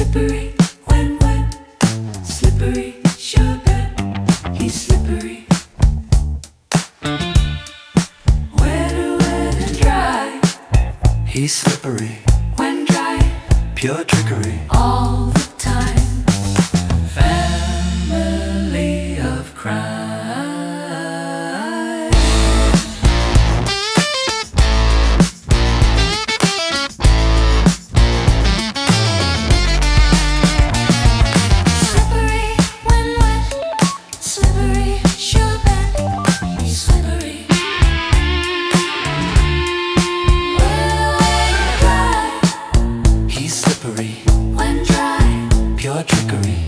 slippery when wet, slippery, sure bet. He's slippery. Wet and dry. He's slippery When dry, pure trickery all the time. Family of crime. Slippery when wet, slippery, sure bet. He's slippery. He's slippery When dry, pure trickery